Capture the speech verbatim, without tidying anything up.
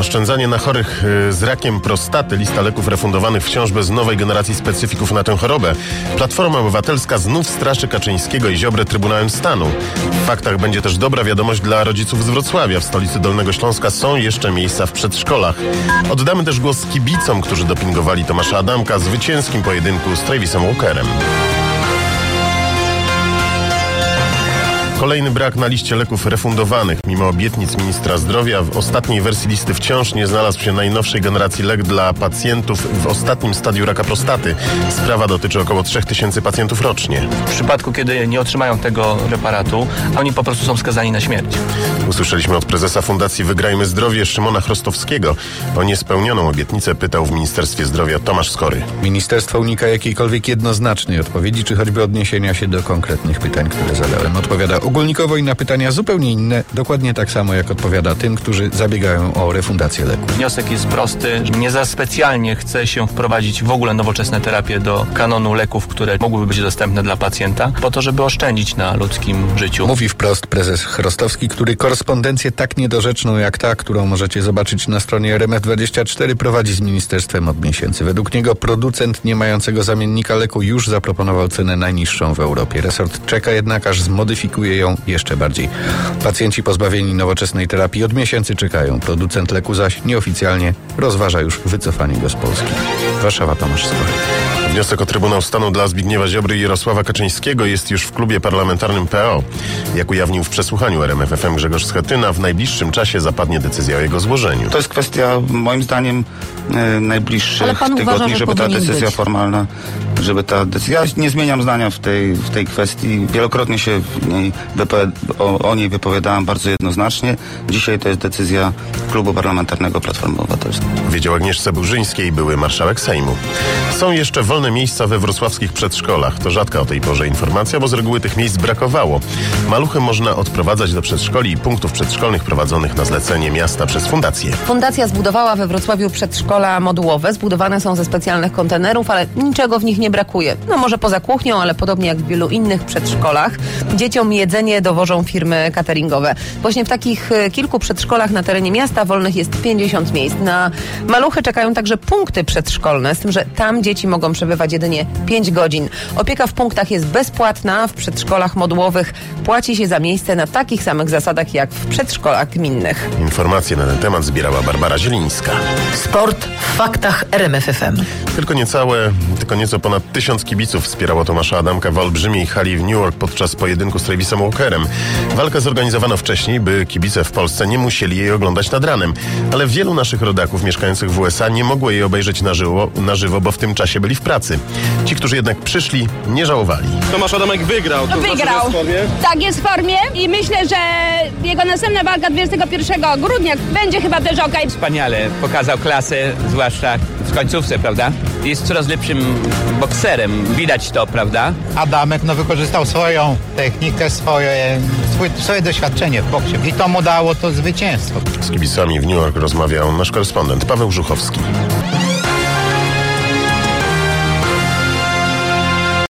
oszczędzanie na chorych z rakiem prostaty. Lista leków refundowanych wciąż bez nowej generacji specyfików na tę chorobę. Platforma Obywatelska znów straszy Kaczyńskiego i Ziobrę Trybunałem Stanu. W faktach będzie też dobra wiadomość dla rodziców z Wrocławia. W stolicy Dolnego Śląska są jeszcze miejsca w przedszkolach. Oddamy też głos kibicom, którzy dopingowali Tomasza Adamka w zwycięskim pojedynku z Travisem Walkerem. Kolejny brak na liście leków refundowanych. Mimo obietnic ministra zdrowia w ostatniej wersji listy wciąż nie znalazł się najnowszej generacji lek dla pacjentów w ostatnim stadium raka prostaty. Sprawa dotyczy około trzech tysięcy pacjentów rocznie. W przypadku, kiedy nie otrzymają tego preparatu, oni po prostu są skazani na śmierć. Usłyszeliśmy od prezesa Fundacji Wygrajmy Zdrowie Szymona Chrostowskiego. O niespełnioną obietnicę pytał w Ministerstwie Zdrowia Tomasz Skory. Ministerstwo unika jakiejkolwiek jednoznacznej odpowiedzi, czy choćby odniesienia się do konkretnych pytań, które zadałem. Odpowiada ogólnikowo i na pytania zupełnie inne, dokładnie tak samo jak odpowiada tym, którzy zabiegają o refundację leku. Wniosek jest prosty. Nie za specjalnie chce się wprowadzić w ogóle nowoczesne terapie do kanonu leków, które mogłyby być dostępne dla pacjenta, po to, żeby oszczędzić na ludzkim życiu. Mówi wprost prezes Chrostowski, który korespondencję tak niedorzeczną jak ta, którą możecie zobaczyć na stronie R M F dwadzieścia cztery, prowadzi z ministerstwem od miesięcy. Według niego producent nie mającego zamiennika leku już zaproponował cenę najniższą w Europie. Resort czeka jednak, aż zmodyfikuje ją jeszcze bardziej. Pacjenci pozbawieni nowoczesnej terapii od miesięcy czekają. Producent leku zaś nieoficjalnie rozważa już wycofanie go z Polski. Warszawa, Tomasz Skory. Wniosek o Trybunał Stanu dla Zbigniewa Ziobry i Jarosława Kaczyńskiego jest już w klubie parlamentarnym P O. Jak ujawnił w przesłuchaniu R M F F M Grzegorz Schetyna, w najbliższym czasie zapadnie decyzja o jego złożeniu. To jest kwestia, moim zdaniem, e, najbliższych tygodni, uważa, że żeby ta decyzja być. formalna, żeby ta decyzja... Ja nie zmieniam zdania w tej, w tej kwestii. Wielokrotnie się w niej wypowiad- o, o niej wypowiadałem bardzo jednoznacznie. Dzisiaj to jest decyzja klubu parlamentarnego Platformy Obywatelskiej. Wiedział Agnieszce Burzyńskiej, były marszałek Sejmu. Są jeszcze wolne miejsca we wrocławskich przedszkolach. To rzadka o tej porze informacja, bo z reguły tych miejsc brakowało. Maluchy można odprowadzać do przedszkoli i punktów przedszkolnych prowadzonych na zlecenie miasta przez fundację. Fundacja zbudowała we Wrocławiu przedszkola modułowe. Zbudowane są ze specjalnych kontenerów, ale niczego w nich nie brakuje. No może poza kuchnią, ale podobnie jak w wielu innych przedszkolach, dzieciom jedzenie dowożą firmy cateringowe. Właśnie w takich kilku przedszkolach na terenie miasta wolnych jest pięćdziesiąt miejsc. Na maluchy czekają także punkty przedszkolne, z tym, że tam dzieci mogą przebywać jedynie pięć godzin. Opieka w punktach jest bezpłatna. W przedszkolach modułowych płaci się za miejsce na takich samych zasadach jak w przedszkolach gminnych. Informacje na ten temat zbierała Barbara Zielińska. Sport w faktach R M F F M. Tylko niecałe, tylko nieco ponad tysiąc kibiców wspierało Tomasza Adamka w olbrzymiej hali w New York podczas pojedynku z Travisem Walkerem. Walkę zorganizowano wcześniej, by kibice w Polsce nie musieli jej oglądać nad ranem. Ale wielu naszych rodaków mieszkających w U S A nie mogło jej obejrzeć na żywo, na żywo, bo w tym czasie byli w pracy. Ci, którzy jednak przyszli, nie żałowali. Tomasz Adamek wygrał. To Wygrał. Tak, jest w formie i myślę, że jego następna walka dwudziestego pierwszego grudnia będzie chyba też okej. Wspaniale pokazał klasę, zwłaszcza w końcówce, prawda? Jest coraz lepszym bokserem, widać to, prawda? Adamek no, wykorzystał swoją technikę, swoje, swoje, swoje doświadczenie w boksie i to mu dało to zwycięstwo. Z kibicami w New York rozmawiał nasz korespondent Paweł Żuchowski.